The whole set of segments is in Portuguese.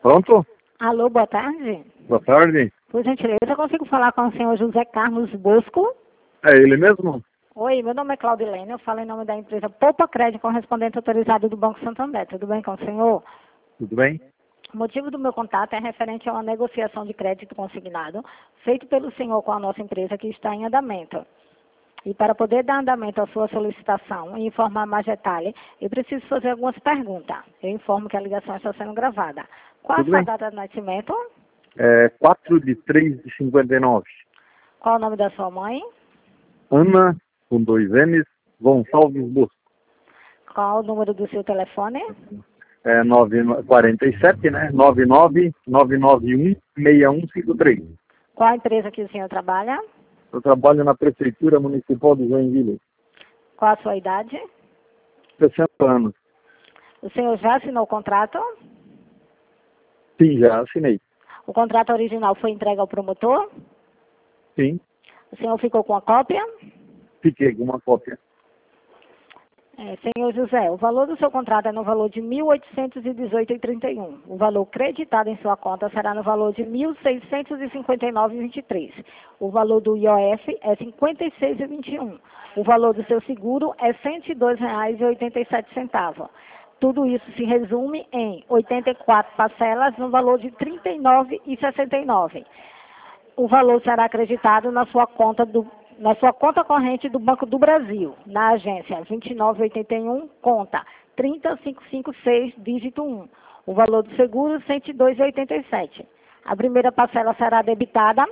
Pronto? Alô, boa tarde. Boa tarde. Por gentileza, eu consigo falar com o senhor José Carlos Bosco? É ele mesmo? Oi, meu nome é Claudilene, eu falo em nome da empresa Poupa Crédito, correspondente autorizado do Banco Santander. Tudo bem com o senhor? Tudo bem? O motivo do meu contato é referente a uma negociação de crédito consignado feito pelo senhor com a nossa empresa que está em andamento. E para poder dar andamento à sua solicitação e informar mais detalhe, eu preciso fazer algumas perguntas. Eu informo que a ligação está sendo gravada. Qual a Tudo sua bem? data de nascimento? É 4/3/59. Qual o nome da sua mãe? Ana, com 2 N's, Gonçalves Bosco. Qual o número do seu telefone? É 947, né? 99991-6153. Qual a empresa que o senhor trabalha? Eu trabalho na Prefeitura Municipal de Joinville. Qual a sua idade? 60 anos. O senhor já assinou o contrato? Sim, já assinei. O contrato original foi entregue ao promotor? Sim, O senhor ficou com a cópia? fiquei com uma cópia. Senhor José, o valor do seu contrato é no valor de R$ 1.818,31. O valor creditado em sua conta será no valor de R$ 1.659,23. O valor do IOF é R$ 56,21. O valor do seu seguro é R$ 102,87. Tudo isso se resume em 84 parcelas no valor de R$ 39,69. O valor será acreditado na sua conta corrente do Banco do Brasil, na agência 2981, conta 30556, dígito 1. O valor do seguro, R$ 102,87. A primeira parcela será debitada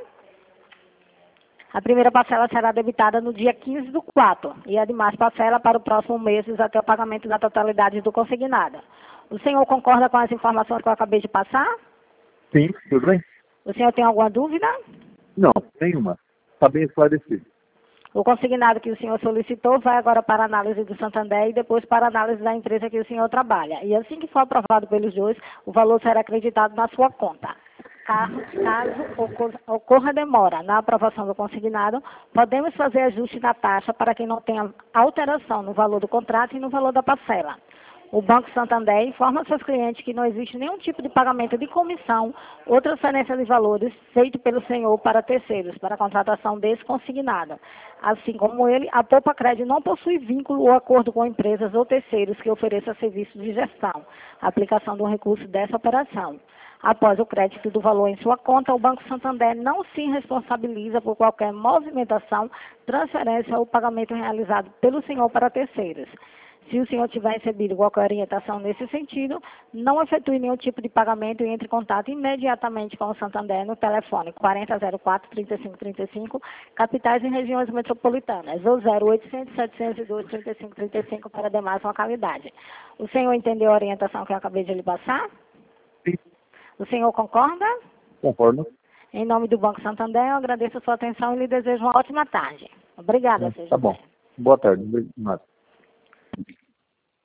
no dia 15/4 e a demais parcela para o próximo mês até o pagamento da totalidade do consignado. O senhor concorda com as informações que eu acabei de passar? Sim, tudo bem? O senhor tem alguma dúvida? Não, nenhuma. Está bem esclarecido. O consignado que o senhor solicitou vai agora para a análise do Santander e depois para a análise da empresa que o senhor trabalha. E assim que for aprovado pelos dois, o valor será acreditado na sua conta. Caso ocorra demora na aprovação do consignado, podemos fazer ajuste na taxa para que não tenha alteração no valor do contrato e no valor da parcela. O Banco Santander informa seus clientes que não existe nenhum tipo de pagamento de comissão ou transferência de valores feito pelo senhor para terceiros, para a contratação desse consignado. Assim como ele, a Poupa Crédito não possui vínculo ou acordo com empresas ou terceiros que ofereçam serviços de gestão, aplicação do recurso dessa operação. Após o crédito do valor em sua conta, o Banco Santander não se responsabiliza por qualquer movimentação, transferência ou pagamento realizado pelo senhor para terceiros. Se o senhor tiver recebido qualquer orientação nesse sentido, não efetue nenhum tipo de pagamento e entre em contato imediatamente com o Santander no telefone 4004-3535, capitais e regiões metropolitanas, ou 0800-702-3535 para demais localidades. O senhor entendeu a orientação que eu acabei de lhe passar? Sim. O senhor concorda? Concordo. Em nome do Banco Santander, eu agradeço a sua atenção e lhe desejo uma ótima tarde. Obrigada, senhor Tá José. bom. Boa tarde. Obrigado.